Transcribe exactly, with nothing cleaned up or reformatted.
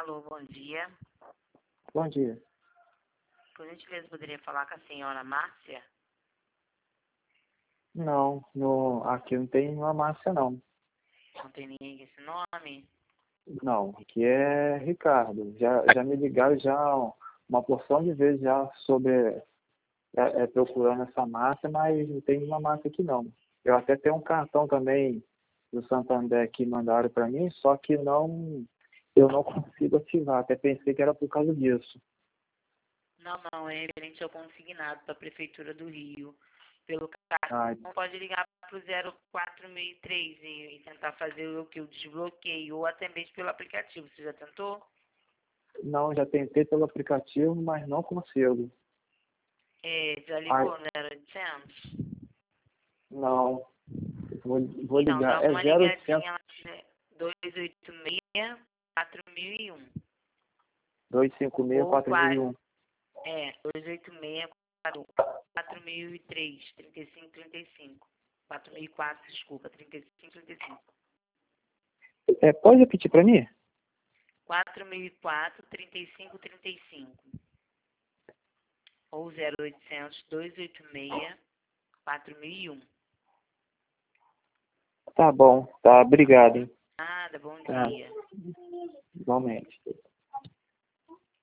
Alô, bom dia. Bom dia. Por gentileza, poderia falar com a senhora Márcia? Não, no, aqui não tem uma Márcia, não. Não tem ninguém com esse nome? Não, aqui é Ricardo. Já, já me ligaram já uma porção de vezes já sobre é, é, procurando essa Márcia, mas não tem uma Márcia aqui, não. Eu até tenho um cartão também do Santander que mandaram para mim, só que não, eu não consigo ativar. Até pensei que era por causa disso. Não, não, é referente ao consignado da Prefeitura do Rio. Pelo Ah, cartão, pode ligar para o zero quatro seis três e, e tentar fazer o que? O desbloqueio, ou até mesmo pelo aplicativo. Você já tentou? não, já tentei pelo aplicativo, mas não consigo. É, já Ai, ligou no zero oitocentos? não, vou, vou Então, dá ligar. É uma zero oitocentos, ligadinha lá, né? dois oito seis, quatro mil e um. dois cinco seis, Ou quatro mil e quatro, um. é, dois oito seis, quatro mil e três, trinta e cinco, trinta e cinco. quatro mil e quatro, desculpa, trinta e cinco, trinta e cinco. É, pode repetir para mim? quatro mil e quatro, trinta e cinco, trinta e cinco. Ou zero oitocentos, dois oito seis, quatro mil e um. Tá bom, tá, obrigado, hein? Nada, bom Tá, dia. igualmente.